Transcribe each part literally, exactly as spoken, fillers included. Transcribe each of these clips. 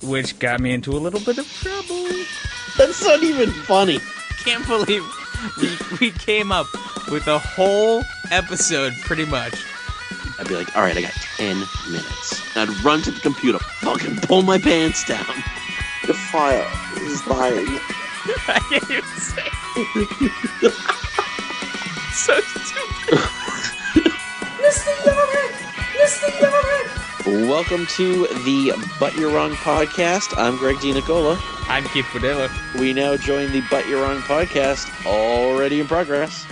which got me into a little bit of trouble. That's not even funny. Can't believe we, we came up with a whole episode, pretty much. I'd be like, all right, I got ten minutes. I'd run to the computer, fucking pull my pants down. The fire is dying. I can't even say it. So stupid. Mister Yarrick! Mister Yarrick! Welcome to the But You're Wrong podcast. I'm Greg DiNicola. I'm Keith Padilla. We now join the But You're Wrong podcast, already in progress.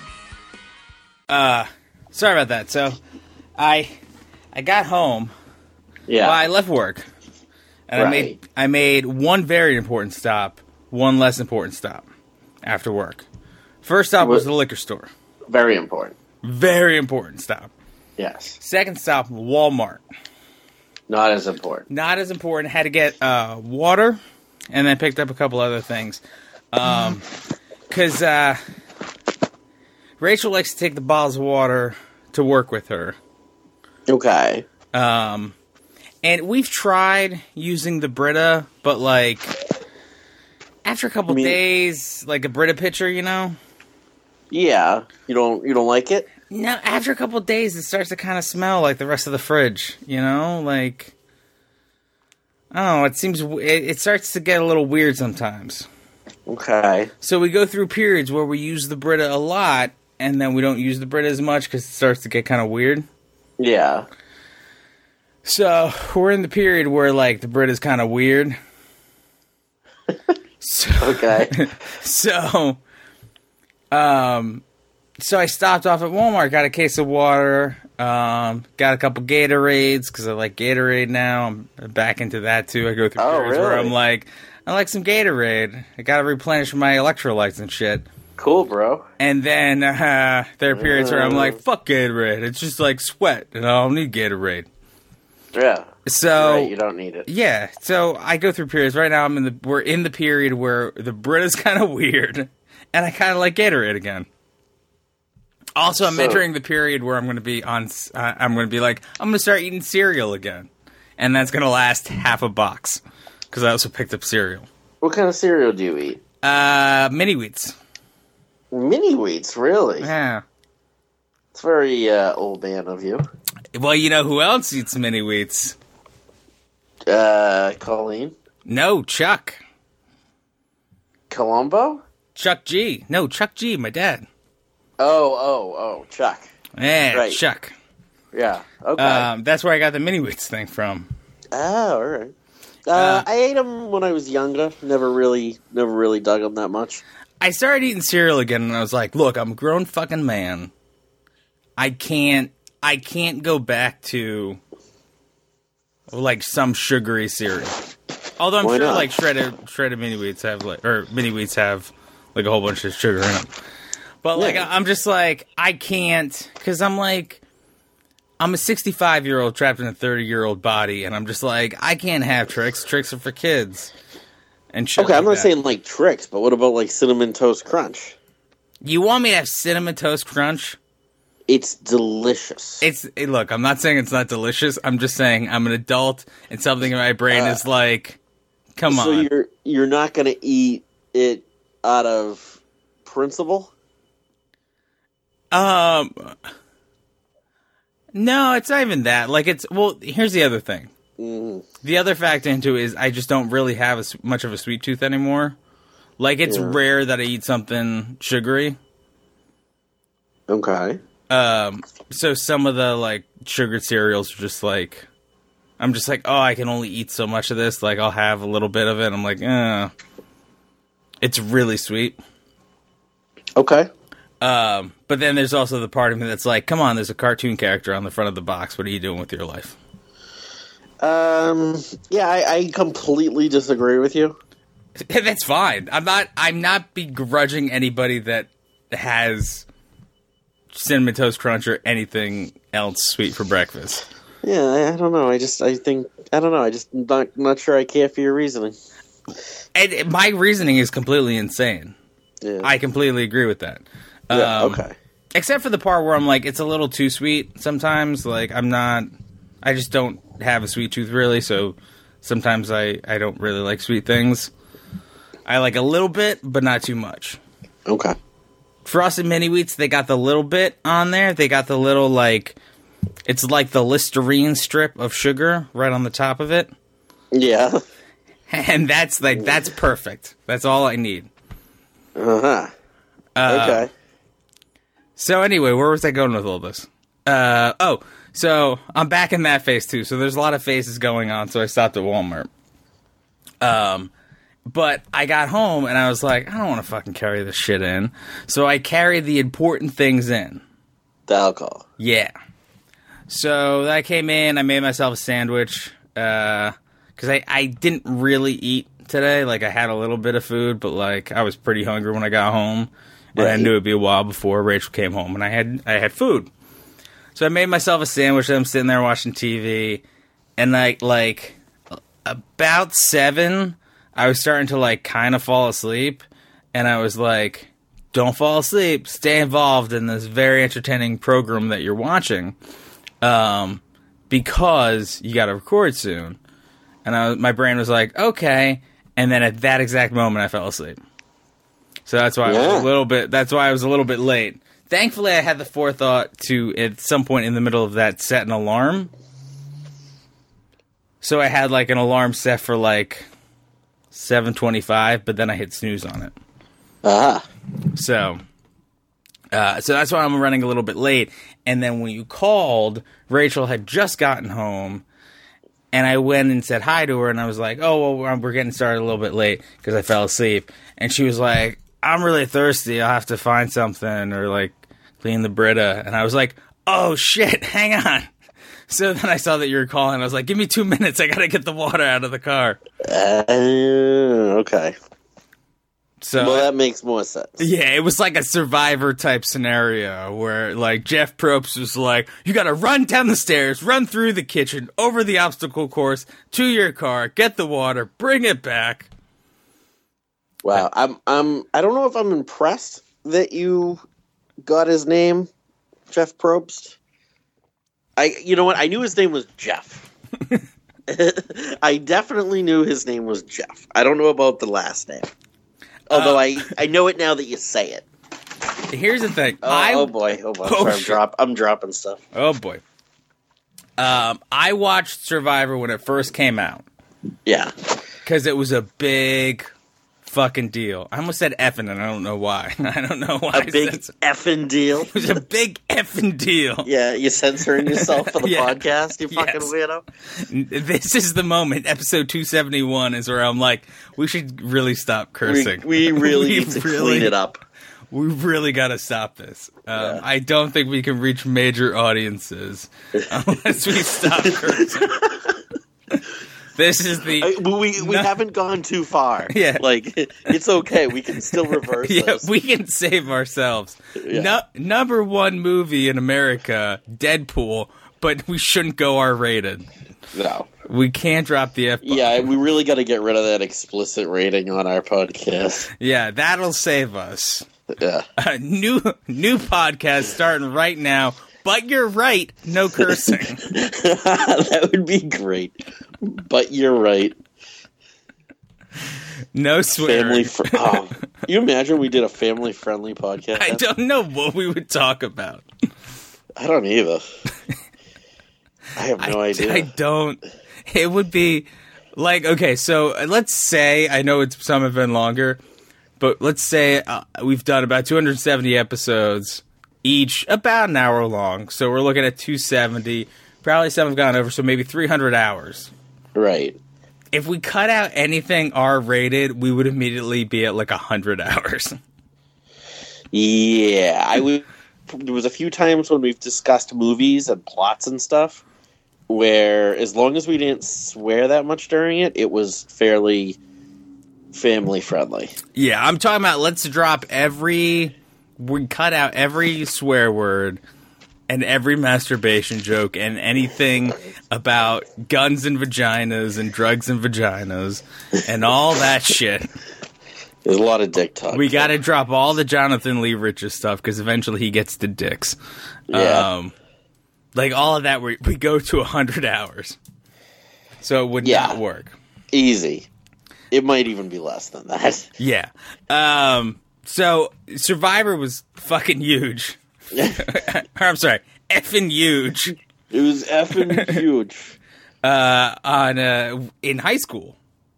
Uh, sorry about that. So, I I got home. Yeah. Well, I left work. And Right. I made I made one very important stop, one less important stop after work. First stop was What- the liquor store. Very important. Very important stop. Yes. Second stop, Walmart. Not as important. Not as important. Had to get uh, water, and then picked up a couple other things. Um, because uh, Rachel likes to take the bottles of water to work with her. Okay. Um, and we've tried using the Brita, but like after a couple I mean- days, like a Brita pitcher, you know. Yeah. You don't you don't like it? No, after a couple days, it starts to kind of smell like the rest of the fridge, you know? Like, I don't know, it seems, it, it starts to get a little weird sometimes. Okay. So we go through periods where we use the Brita a lot, and then we don't use the Brita as much because it starts to get kind of weird. Yeah. So we're in the period where, like, the Brita's kind of weird. so, Okay. so, um... So I stopped off at Walmart, got a case of water, um, got a couple Gatorades, because I like Gatorade now. I'm back into that, too. I go through Oh, periods where really? I'm like, I like some Gatorade. I got to replenish my electrolytes and shit. Cool, bro. And then uh, there are periods where I'm like, fuck Gatorade. It's just like sweat, and I don't need Gatorade. Yeah. So, Right, you don't need it. yeah, so I go through periods. Right now I'm in the, we're in the period where the Brita's kind of weird, and I kind of like Gatorade again. Also, I'm So- entering the period where I'm going to be on. Uh, I'm going to be like, I'm going to start eating cereal again, and that's going to last half a box because I also picked up cereal. What kind of cereal do you eat? Uh, mini wheats. Mini wheats, really? Yeah. It's very uh, old man of you. Well, you know who else eats mini wheats? Uh, Colleen? No, Chuck. Columbo? Chuck G. No, Chuck G. My dad. Oh, oh, oh, Chuck. Yeah, Right. Chuck. Yeah, okay. Um, that's where I got the mini wheats thing from. oh, all right. Uh, uh, I ate them when I was younger. Never really, never really dug them that much. I started eating cereal again, and I was like, "Look, I'm a grown fucking man. I can't, I can't go back to like some sugary cereal. Although I'm Why sure not? like shredded, shredded mini wheats have like, or mini wheats have like a whole bunch of sugar in them. But like, Yeah. I'm just like, I can't, because I'm like, I'm a sixty-five year old trapped in a thirty year old body, and I'm just like, I can't have tricks. Tricks are for kids." And shit Okay, I'm like not that. saying like tricks, but what about like Cinnamon Toast Crunch? You want me to have Cinnamon Toast Crunch? It's delicious. It's it, look. I'm not saying it's not delicious. I'm just saying I'm an adult, and something in my brain Uh, is like, "Come so on." you're you're not gonna eat it out of principle? Um, no, it's not even that. Like, it's well. Here's the other thing. Mm. The other factor into it is I just don't really have as much of a sweet tooth anymore. Like, it's Yeah. rare that I eat something sugary. Okay. Um, so some of the like sugared cereals are just like, I'm just like, oh, I can only eat so much of this. Like, I'll have a little bit of it. I'm like, eh. It's really sweet. Okay. Um, but then there's also the part of me that's like, come on, there's a cartoon character on the front of the box. What are you doing with your life? Um. Yeah, I, I completely disagree with you. That's fine. I'm not. I'm not begrudging anybody that has Cinnamon Toast Crunch or anything else sweet for breakfast. Yeah, I, I don't know. I just I think I don't know. I just not not sure I care for your reasoning. And my reasoning is completely insane. Yeah. I completely agree with that. yeah. Um, Okay. Except for the part where I'm like, it's a little too sweet sometimes. Like, I'm not. I just don't have a sweet tooth really, so Sometimes I, I don't really like sweet things. I like a little bit, but not too much. Okay. Frosted Mini Wheats, they got the little bit on there. They got the little, like, it's like the Listerine strip of sugar right on the top of it. Yeah. And that's, like, that's perfect. That's all I need. Uh-huh. Uh, okay. So anyway, where was I going with all this? Uh, oh, so I'm back in that phase, too. So there's a lot of phases going on, so I stopped at Walmart. Um... But I got home, and I was like, I don't want to fucking carry this shit in. So I carried the important things in. The alcohol. Yeah. So I came in, I made myself a sandwich, because uh, I, I didn't really eat today. Like, I had a little bit of food, but, like, I was pretty hungry when I got home. And right. I knew it would be a while before Rachel came home, and I had I had food. So I made myself a sandwich, and I'm sitting there watching T V, and, like, like about seven... I was starting to, like, kind of fall asleep, and I was like, don't fall asleep. Stay involved in this very entertaining program that you're watching, um, because you got to record soon. And I was, my brain was like, okay, and then at that exact moment, I fell asleep. So that's why yeah. I was a little bit, that's why I was a little bit late. Thankfully, I had the forethought to, at some point in the middle of that, set an alarm. So I had, like, an alarm set for, like... seven twenty-five, but then I hit snooze on it. Ah. So, uh, so that's why I'm running a little bit late. And then when you called, Rachel had just gotten home, and I went and said hi to her, and I was like, oh, well, we're getting started a little bit late because I fell asleep. And she was like, I'm really thirsty. I'll have to find something or, like, clean the Brita. And I was like, oh, shit, hang on. So then I saw that you were calling. I was like, give me two minutes. I got to get the water out of the car. Uh, okay. So well, that makes more sense. Yeah, it was like a Survivor type scenario where, like, Jeff Probst was like, you got to run down the stairs, run through the kitchen, over the obstacle course, to your car, get the water, bring it back. Wow. I'm, I'm, I don't know if I'm impressed that you got his name, Jeff Probst. I, you know what? I knew his name was Jeff. I definitely knew his name was Jeff. I don't know about the last name. Although uh, I, I know it now that you say it. Here's the thing. Oh, I, oh boy. Oh boy. Oh, I'm, drop, I'm dropping stuff. Oh boy. Um, I watched Survivor when it first came out. Yeah. Because it was a big fucking deal. I almost said effing, and I don't know why. I don't know why. A big effing deal? It was a big effing deal. Yeah, you censoring yourself for the yeah. podcast, you fucking yes. weirdo? This is the moment. Episode two seventy-one is where I'm like, we should really stop cursing. We, we really we need to really, clean it up. We really got to stop this. Um, yeah. I don't think we can reach major audiences unless we stop cursing. This is the... I, we we no, haven't gone too far. Yeah. Like, it's okay. We can still reverse yeah, this. We can save ourselves. Yeah. No, number one movie in America, Deadpool, but we shouldn't go R-rated. No. We can't drop the F-bomb. Yeah, we really got to get rid of that explicit rating on our podcast. Yeah, that'll save us. Yeah. Uh, new, new podcast starting right now. But you're right, no cursing. That would be great. But you're right. No swearing. Family fr- oh, you imagine we did a family-friendly podcast? I don't know what we would talk about. I don't either. I have no I, idea. I don't. It would be like, okay, so let's say, I know it's some have been longer, but let's say uh, we've done about two hundred seventy episodes, each about an hour long. So we're looking at two hundred seventy. Probably some have gone over, so maybe three hundred hours. Right. If we cut out anything R-rated, we would immediately be at like one hundred hours. Yeah. I would. There was a few times when we've discussed movies and plots and stuff where as long as we didn't swear that much during it, it was fairly family-friendly. Yeah, I'm talking about let's drop every... We cut out every swear word and every masturbation joke and anything about guns and vaginas and drugs and vaginas and all that shit. There's a lot of dick talk. We got to drop all the Jonathan Lee Rich's stuff because eventually he gets to dicks. Yeah. Um, like all of that, we, we go to one hundred hours. So it would yeah. not work. Easy. It might even be less than that. Yeah. Um, so Survivor was fucking huge. I'm sorry, effing huge. It was effing huge. Uh, on uh, in high school.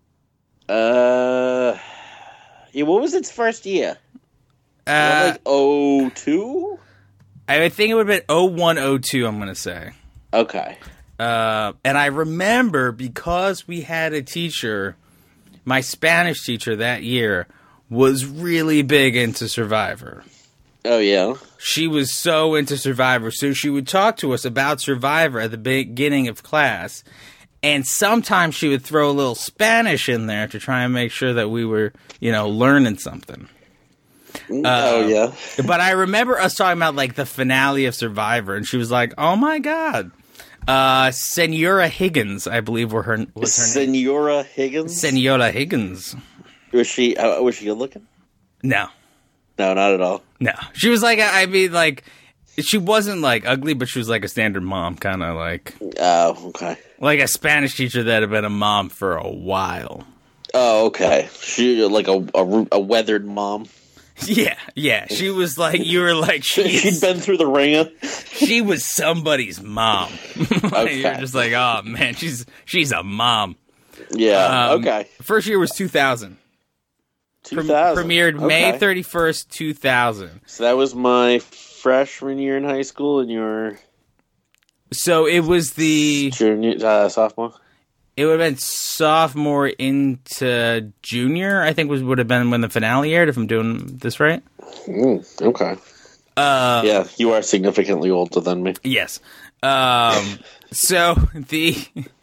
Uh, yeah. What was its first year? Uh, like oh two? I think it would have been oh one, oh two, I'm going to say. Okay. Uh, and I remember because we had a teacher, my Spanish teacher that year was really big into Survivor. Oh, yeah? She was so into Survivor, so she would talk to us about Survivor at the beginning of class, and sometimes she would throw a little Spanish in there to try and make sure that we were, you know, learning something. Oh, uh, yeah. But I remember us talking about, like, the finale of Survivor, and she was like, oh, my God. Uh, Senora Higgins, I believe were her, was her name. Senora Higgins? Senora Higgins. Was she, uh, was she good looking? No. No, not at all. No. She was like, I mean, like, she wasn't, like, ugly, but she was like a standard mom, kind of like. Oh, okay. Like a Spanish teacher that had been a mom for a while. Oh, okay. She, like a, a, a weathered mom. Yeah, yeah. She was like, you were like, she she'd been through the ringer. She was somebody's mom. Okay. You're just like, oh man, she's she's a mom. Yeah. Um, okay. First year was two thousand. Two thousand Premiered okay. May thirty first, two thousand. So that was my freshman year in high school, and your. So it was the junior, uh, sophomore. It would have been sophomore into junior, I think was would have been when the finale aired, if I'm doing this right. Mm, okay. Uh, yeah, you are significantly older than me. Yes. Um, so the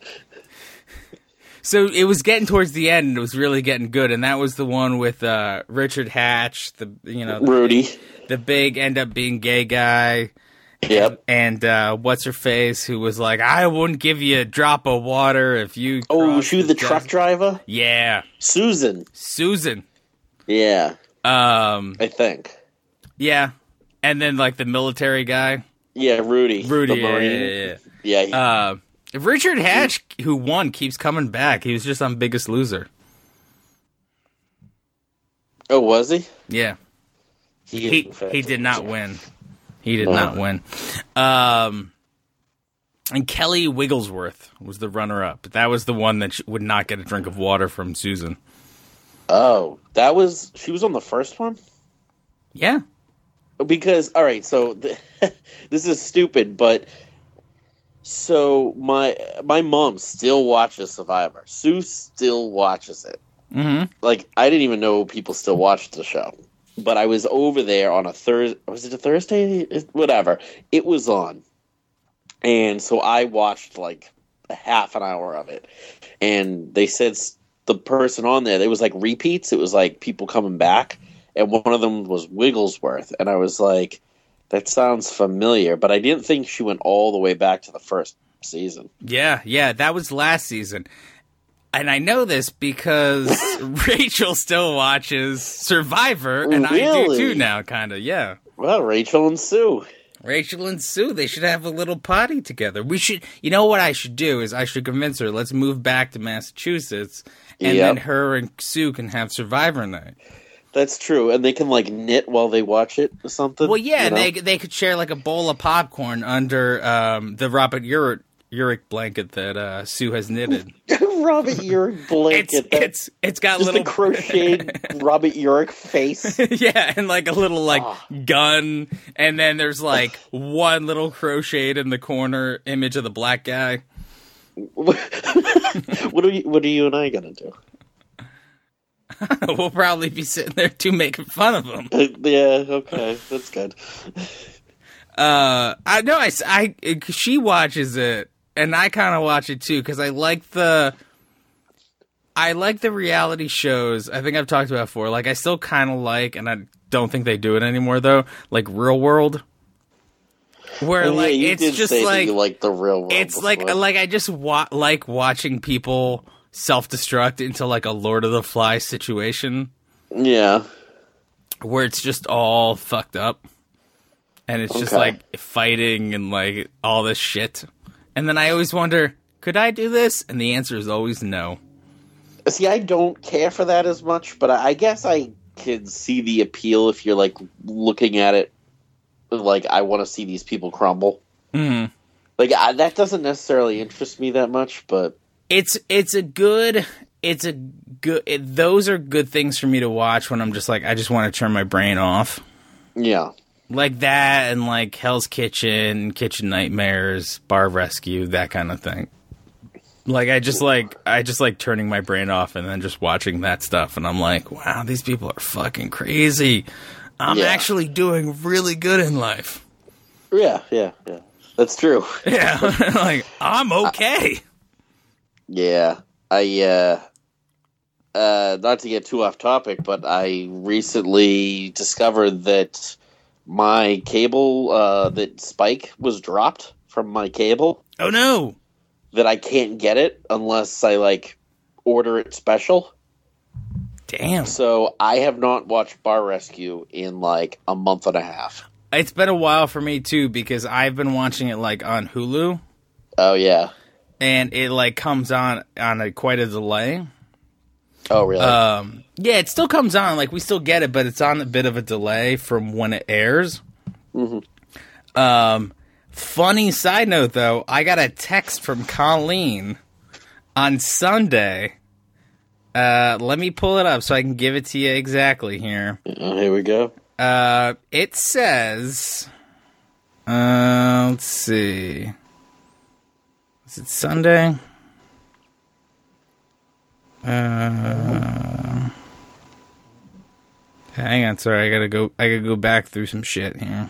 so it was getting towards the end, and it was really getting good, and that was the one with uh, Richard Hatch, the you know the Rudy, big, the big end up being gay guy. Yep. And, and uh, what's her face, who was like, I wouldn't give you a drop of water if you. Oh, was she the, the truck desert. driver? Yeah. Susan. Susan. Yeah. Um, I think. Yeah. And then, like, the military guy. Yeah, Rudy. Rudy, the yeah, Marine. yeah, yeah. yeah. Uh, Richard Hatch, who won, keeps coming back. He was just on Biggest Loser. Oh, was he? Yeah. He He, he did not win. He did not win. Um, and Kelly Wigglesworth was the runner-up. That was the one that would not get a drink of water from Susan. Oh, that was... She was on the first one? Yeah. Because, all right, so... The, this is stupid, but... So, my my mom still watches Survivor. Sue still watches it. Mm-hmm. Like, I didn't even know people still watched the show. But I was over there on a Thursday. Was it a Thursday? Whatever. It was on. And so I watched like a half an hour of it. And they said the person on there, it was like repeats. It was like people coming back. And one of them was Wigglesworth. And I was like, that sounds familiar. But I didn't think she went all the way back to the first season. Yeah, yeah. That was last season. And I know this because Rachel still watches Survivor, and really? I do too now, kind of, yeah. Well, Rachel and Sue. Rachel and Sue, they should have a little party together. We should, you know what I should do is I should convince her, let's move back to Massachusetts, and yep. then her and Sue can have Survivor night. That's true, and they can, like, knit while they watch it or something. Well, yeah, you know? they they could share, like, a bowl of popcorn under um, the Robert Urich, Urich blanket that uh, Sue has knitted. Robert Urich blanket. It's it's it's got just little a crocheted Robert Urich face. Yeah, and like a little like oh. gun, and then there's like one little crocheted in the corner image of the black guy. What are you? What are you and I gonna do? We'll probably be sitting there too, making fun of him. Uh, yeah, okay, that's good. Uh, I know I, I she watches it, and I kind of watch it too because I like the. I like the reality shows. I think I've talked about before. Like, I still kind of like, and I don't think they do it anymore, though, like Real World. Where, oh, yeah, like, you it's did just say like... That you like the Real World It's before. like, like I just wa- like watching people self-destruct into, like, a Lord of the Flies situation. Yeah. Where it's just all fucked up. And it's just, okay. like, fighting and, like, all this shit. And then I always wonder, could I do this? And the answer is always no. See, I don't care for that as much, but I guess I can see the appeal if you're like looking at it like I want to see these people crumble. Mm. Like I, that doesn't necessarily interest me that much, but it's it's a good it's a good it, those are good things for me to watch when I'm just like I just want to turn my brain off. Yeah, like that and like Hell's Kitchen, Kitchen Nightmares, Bar Rescue, that kind of thing. Like I just like I just like turning my brain off and then just watching that stuff, and I'm like, wow, these people are fucking crazy. I'm yeah. actually doing really good in life. Yeah, yeah, yeah. That's true. Yeah, like I'm okay. Uh, yeah, I. uh uh Not to get too off topic, but I recently discovered that my cable, uh that Spike was dropped from my cable. Oh no. That I can't get it unless I, like, order it special. Damn. So I have not watched Bar Rescue in, like, a month and a half. It's been a while for me, too, because I've been watching it, like, on Hulu. Oh, yeah. And it, like, comes on on a, quite a delay. Oh, really? Um, yeah, it still comes on. Like, we still get it, but it's on a bit of a delay from when it airs. Mm-hmm. Um... Funny side note, though, I got a text from Colleen on Sunday. Uh, let me pull it up so I can give it to you exactly here. Oh, here we go. Uh, it says, uh, let's see. Is it Sunday? Uh, hang on, sorry, I gotta go, I gotta go back through some shit here.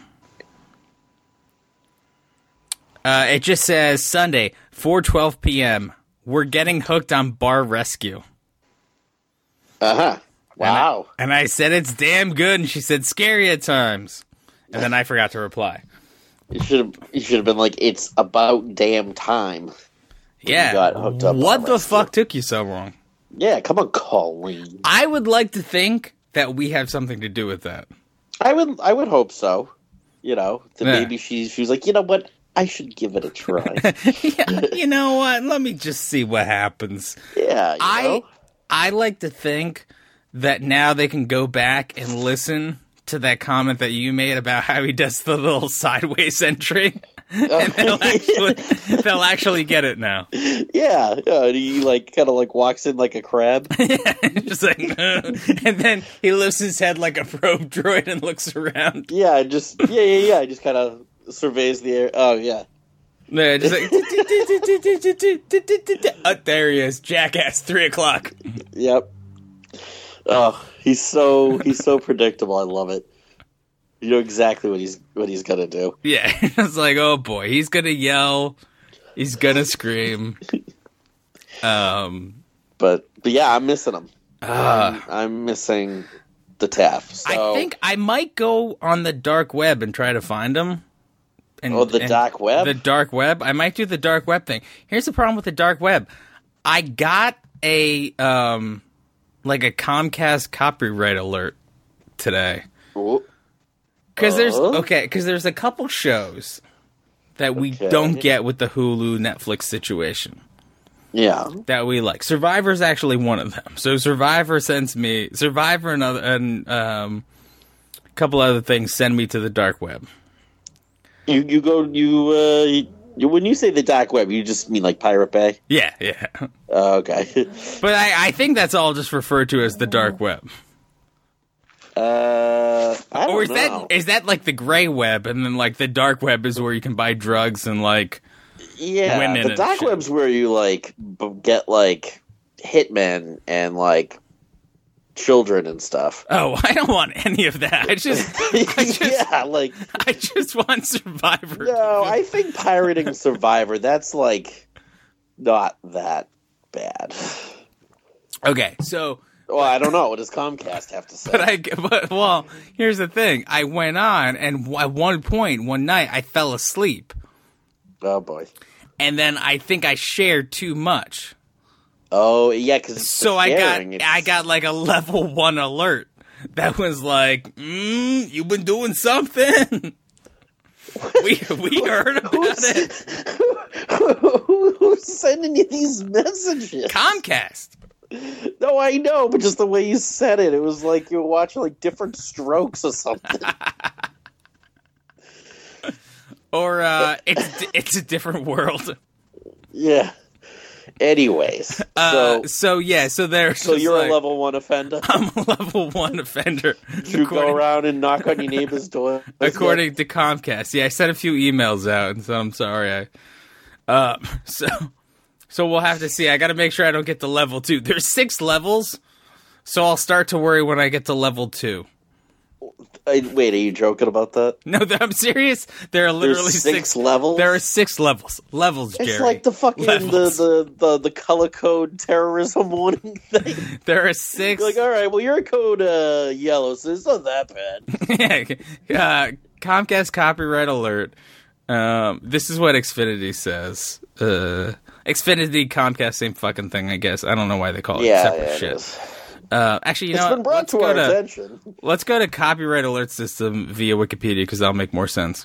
Uh, it just says, Sunday, four twelve p.m. We're getting hooked on Bar Rescue. Uh-huh. Wow. And I, and I said, it's damn good. And she said, scary at times. And then I forgot to reply. You should have You should have been like, it's about damn time. Yeah. Got hooked up what the Rescue. fuck took you so long? Yeah, come on, Colleen. I would like to think that we have something to do with that. I would I would hope so. You know, that Yeah. maybe she, she was like, you know what? I should give it a try. Yeah, you know what? Let me just see what happens. Yeah, you I know? I like to think that now they can go back and listen to that comment that you made about how he does the little sideways entry. And they'll actually, they'll actually get it now. Yeah, yeah, and he like kind of like walks in like a crab. Just like, uh, and then he lifts his head like a probe droid and looks around. Yeah, just yeah, yeah, yeah. Just kind of surveys the air. Oh yeah. Yeah, just like, oh, there he is, jackass, three o'clock. Yep. Oh, he's so he's so predictable. I love it. You know exactly what he's what he's gonna do. Yeah, it's like, oh boy, he's gonna yell, he's gonna scream. Um, but but yeah, I'm missing him. Uh, I'm, I'm missing the Taff. So. I think I might go on the dark web and try to find him. And, oh, the and dark web? The dark web. I might do the dark web thing. Here's the problem with the dark web. I got a um, like a Comcast copyright alert today. Ooh. Because there's Uh-huh. okay, because there's a couple shows that we Okay. don't get with the Hulu Netflix situation Yeah. that we like. Survivor's actually one of them. So Survivor sends me Survivor and other and um, a couple other things send me to the dark web. You you go you uh you, when you say the dark web, you just mean like Pirate Bay. Yeah, yeah. Uh, okay. But I, I think that's all just referred to as the dark web. Uh, I don't Or is know. that is that like the gray web, and then like the dark web is where you can buy drugs and like yeah, women the and dark shit. web's where you like b- get like hitmen and like children and stuff. oh, I don't want any of that. I just I just yeah, like I just want Survivor. no, I think pirating Survivor that's like not that bad. Okay, so Well, I don't know. What does Comcast have to say? but I but well, here's the thing. I went on, and at one point, one night, I fell asleep, oh boy. and then I think I shared too much. Oh yeah, because So I got I got like a level one alert that was like, mm, "You've been doing something." we we heard about it. Who's sending you these messages? Comcast. No, I know, but just the way you said it, it was like you were watching like different strokes or something. Or uh, it's it's a different world. Yeah. Anyways, Uh, so so yeah, so there's so you're like, a level one offender. I'm a level one offender. You go around and knock on your neighbor's door. According to Comcast, yeah, I sent a few emails out, and so I'm sorry. I uh, so so we'll have to see. I got to make sure I don't get to level two. There's six levels, so I'll start to worry when I get to level two. I, wait, are you joking about that? No, I'm serious. There are literally There's six, six levels. There are six levels. Levels, It's Jerry. like the fucking the, Levels. the, the, the color code terrorism warning thing. There are six. Like, all right, well, you're code uh, yellow, so it's not that bad. yeah, uh, Comcast copyright alert. Um, this is what Xfinity says. Uh, Xfinity, Comcast, same fucking thing, I guess. I don't know why they call it Yeah, separate yeah, it shit. is. Uh, actually, you It's know been what? brought Let's to go our to attention. let's go to copyright alert system via Wikipedia because that'll make more sense.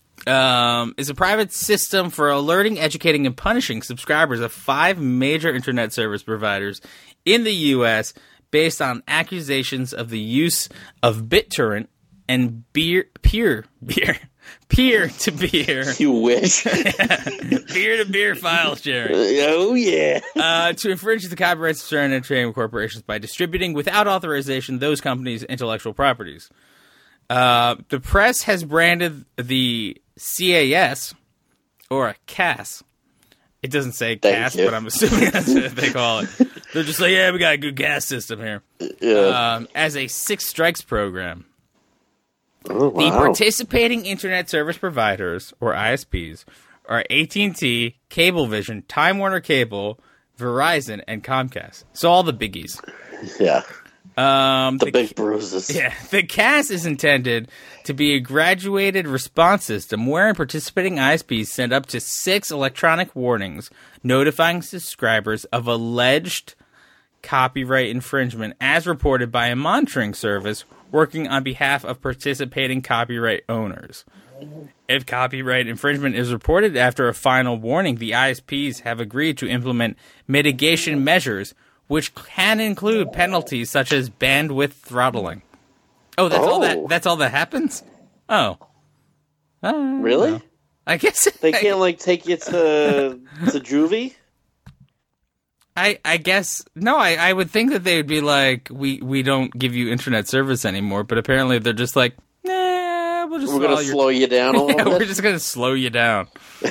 Um, is a private system for alerting, educating, and punishing subscribers of five major internet service providers in the U S based on accusations of the use of BitTorrent and beer, peer, beer, peer to beer, You wish. peer to beer file sharing. Oh, yeah. Uh, to infringe the copyrights of certain entertainment corporations by distributing without authorization those companies' intellectual properties. Uh, the press has branded the C A S, or a C A S. It doesn't say C A S, you. but I'm assuming that's what they call it. They're just like, yeah, we got a good gas system here. Yeah. Um, as a six strikes program. Oh, The wow. participating internet service providers, or I S Ps, are A T and T, Cablevision, Time Warner Cable, Verizon, and Comcast. So all the biggies. Yeah. Um, The, the, big bruises. yeah, the C A S is intended to be a graduated response system wherein participating I S Ps send up to six electronic warnings notifying subscribers of alleged copyright infringement as reported by a monitoring service working on behalf of participating copyright owners. If copyright infringement is reported after a final warning, the I S Ps have agreed to implement mitigation measures, which can include penalties such as bandwidth throttling. Oh, that's all Oh. that. That's all that happens. Oh, Uh, Really? no. I guess They can't, like, take you to, to juvie? I, I guess no. I, I would think that they would be like, we, we don't give you internet service anymore. But apparently they're just like, nah, we'll just We're going to your- slow you down a Yeah, little we're bit? just gonna slow you down.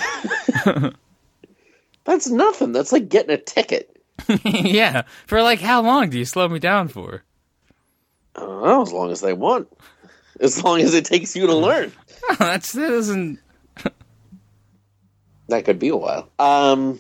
That's nothing. That's like getting a ticket. Yeah, for like how long do you slow me down for? I don't know, as long as they want. As long as it takes you to learn. Oh, that's that doesn't. That could be a while. Um.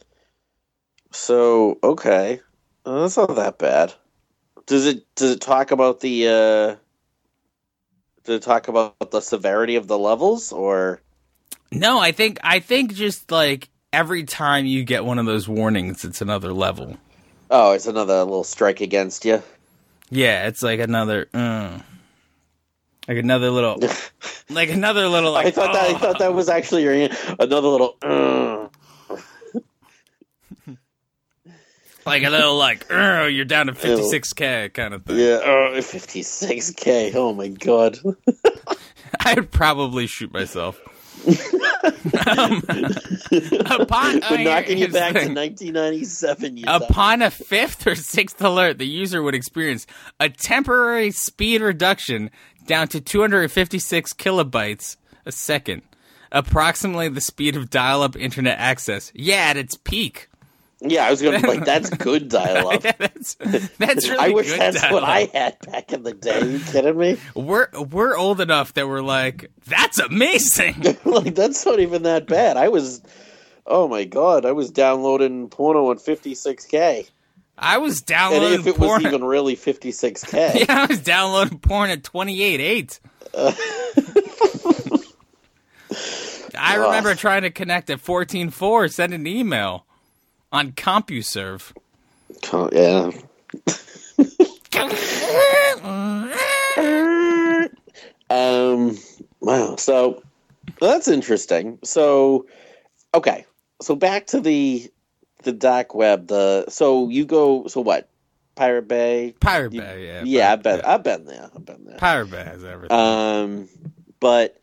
So okay, well, that's not that bad. Does it? Does it talk about the? Uh, does it talk about the severity of the levels, or? No, I think I think just like every time you get one of those warnings, it's another level. Oh, it's another little strike against you. Yeah, it's like another, uh, like another little, like another little. Like, I thought that. I oh. thought that was actually your another little. Uh. Like a little like, oh, you're down to fifty-six K kind of thing. Yeah, uh, fifty-six K. Oh my god. I would probably shoot myself. um, upon We're knocking you here's the back to thing. nineteen ninety-seven. You Upon a fifth or sixth alert, the user would experience a temporary speed reduction down to two hundred fifty-six kilobytes a second, approximately the speed of dial-up internet access. Yeah, at its peak. Yeah, I was going to be like, that's good dial-up. that's that's really I wish good that's what dial-up. I had back in the day. Are you kidding me? We're we're old enough that we're like, that's amazing. Like, that's not even that bad. I was, oh my god, I was downloading porno on fifty-six K. I was And downloading if it porn. was even really fifty-six K. Yeah, I was downloading porn at twenty-eight eight. Uh, I remember trying to connect at fourteen four, send an email on CompuServe. yeah. Um. Wow. So that's interesting. So, okay. So back to the the dark web. The so you go. So what? Pirate Bay. Pirate You- Bay, yeah. Yeah, I've Pirate been. Bay. I've been there. I've been there. Pirate Bay has everything. Um, but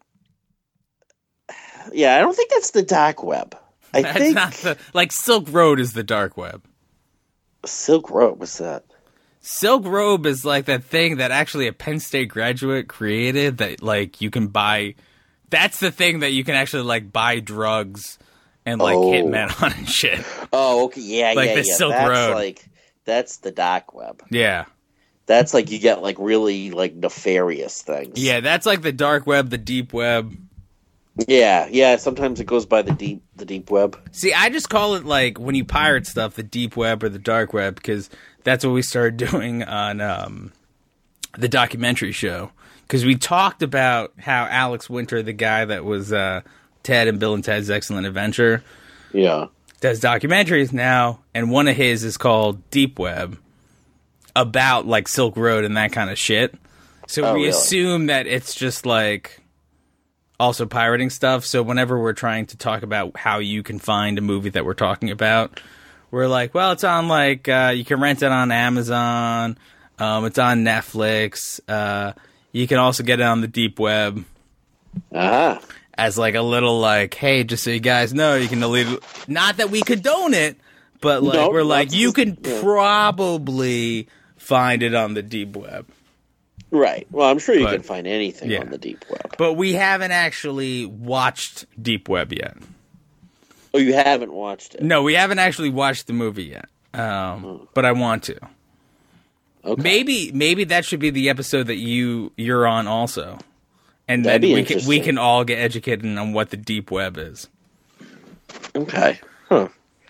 yeah, I don't think that's the dark web. I That's think not the, like Silk Road is the dark web. Silk Road. What's that? Silk Road is like that thing that actually a Penn State graduate created that like you can buy. That's the thing that you can actually like buy drugs and like Oh. hit men on and shit. Oh, okay. Yeah, Like yeah, the yeah. Silk that's Road. like that's the dark web. Yeah. That's like you get like really like nefarious things. Yeah, that's like the dark web, the deep web. Yeah, yeah. Sometimes it goes by the deep, the deep web. See, I just call it like when you pirate stuff, the deep web or the dark web, because that's what we started doing on um, the documentary show. Because we talked about how Alex Winter, the guy that was uh, Ted and Bill and Ted's Excellent Adventure, Yeah. does documentaries now, and one of his is called Deep Web, about like Silk Road and that kind of shit. So Oh, we really? assume that it's just like also pirating stuff. So whenever we're trying to talk about how you can find a movie that we're talking about, we're like, well, it's on like uh, you can rent it on Amazon, um, it's on Netflix. Uh, you can also get it on the deep web Ah. as like a little like, hey, just so you guys know, you can delete it. Not that we condone it, but like No, we're like, that's you just- can yeah. probably find it on the deep web. Right. Well, I'm sure you But- can find anything yeah. on the deep web. But we haven't actually watched Deep Web yet. Oh, you haven't watched it? No, we haven't actually watched the movie yet. Um, but I want to. Okay. Maybe maybe that should be the episode that you you're on also. And That'd then be we can we interesting. can all get educated on what the deep web is. Okay. Huh.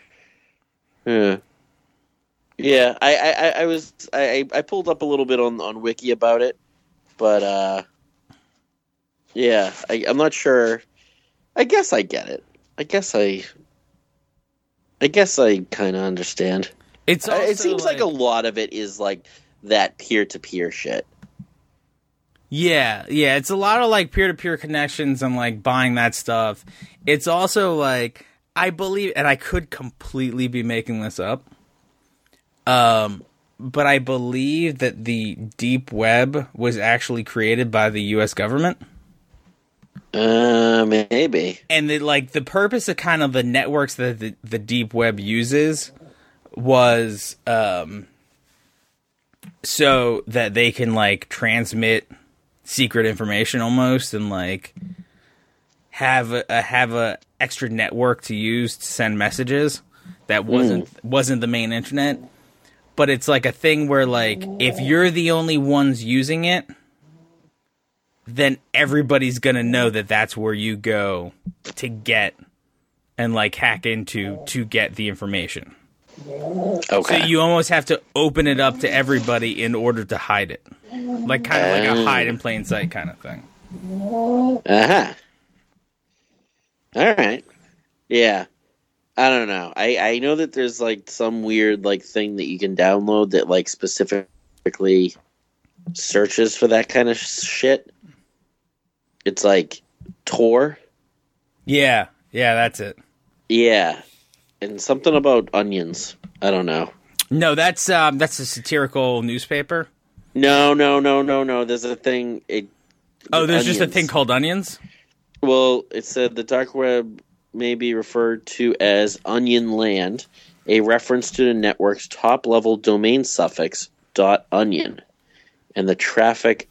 Yeah. Yeah. I, I, I- I was I, I pulled up a little bit on, on Wiki about it, but uh, yeah, I, I'm not sure. I guess I get it. I guess I. I guess I kind of understand. It's Uh, also it seems like, a lot of it is like that peer to peer shit. Yeah, yeah, it's a lot of like peer-to-peer connections and like buying that stuff. It's also like I believe, and I could completely be making this up, um, but I believe that the deep web was actually created by the U S government, Uh, maybe. and the, like the purpose of kind of the networks that the, the deep web uses was um, so that they can like transmit secret information almost and like have a, a have a extra network to use to send messages that wasn't wasn't the main internet, but it's like a thing where like if you're the only ones using it, then everybody's gonna know that that's where you go to get and like hack into to get the information. So Okay. you almost have to open it up to everybody in order to hide it. Like kind of like a Oh. hide in plain sight kind of thing. Uh-huh. All right. Yeah. I don't know. I, I know that there's like some weird like thing that you can download that like specifically searches for that kind of sh- shit. It's like Tor. Yeah, yeah, that's it. Yeah. And something about onions. I don't know. No, that's um, that's a satirical newspaper. No, no, no, no, no. There's a thing. It, Oh, there's just a onions. thing called onions. Well, it said the dark web may be referred to as Onion Land, a reference to the network's top-level domain suffix .onion, and the traffic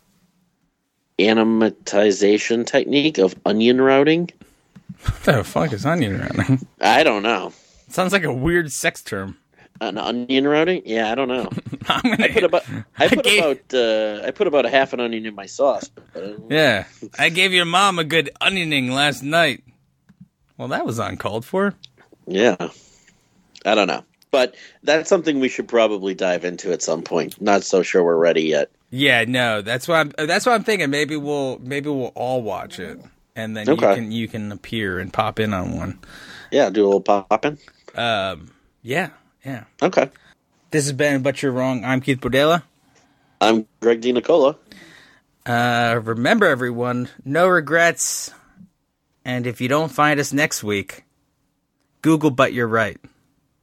animatization technique of onion routing. What the fuck is onion routing? I don't know. Sounds like a weird sex term. An onion routing? Yeah, I don't know. I'm gonna, I put about I put gave- about uh, I put about a half an onion in my sauce. But I don't know. Yeah, I gave your mom a good onioning last night. Well, that was uncalled for. Yeah, I don't know. But that's something we should probably dive into at some point. Not so sure we're ready yet. Yeah, no, that's why I'm. That's why I'm thinking. Maybe we'll maybe we'll all watch it, and then Okay. you can you can appear and pop in on one. Yeah, do a little popping. Um, yeah, yeah. Okay. This has been But You're Wrong. I'm Keith Bordella. I'm Greg DiNicola. Uh, remember, everyone, no regrets. And if you don't find us next week, Google But You're Right.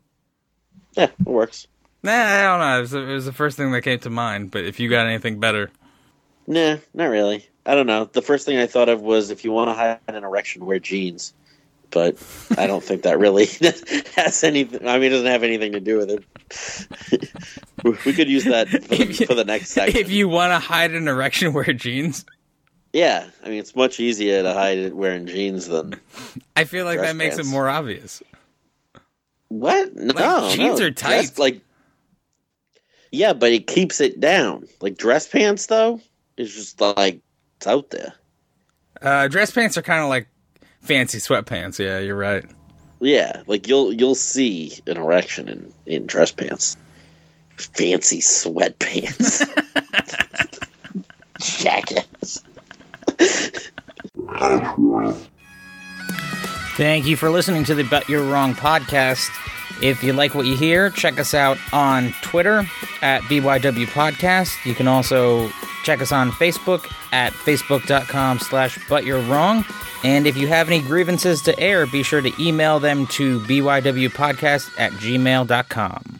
Yeah, it works. Nah, I don't know. It was, it was the first thing that came to mind, but if you got anything better. Nah, not really. I don't know. The first thing I thought of was if you want to hide an erection, wear jeans. But I don't think that really has anything. I mean, it doesn't have anything to do with it. We could use that for the, for the next segment. If you want to hide an erection, wear jeans. Yeah, I mean, it's much easier to hide it wearing jeans than. I feel like dress that makes pants. it more obvious. What? No, Like, jeans no. are tight. Dress, like, yeah, but it keeps it down. Like dress pants, though, is just like it's out there. Uh, dress pants are kind of like fancy sweatpants. Yeah, you're right. Yeah, like you'll you'll see an erection in, in dress pants. Fancy sweatpants. Jackass. Thank you for listening to the But You're Wrong podcast. If you like what you hear, check us out on Twitter at B Y W Podcast. You can also check us on Facebook at facebook.com slash But You're Wrong. And if you have any grievances to air, be sure to email them to bywpodcast at gmail dot com.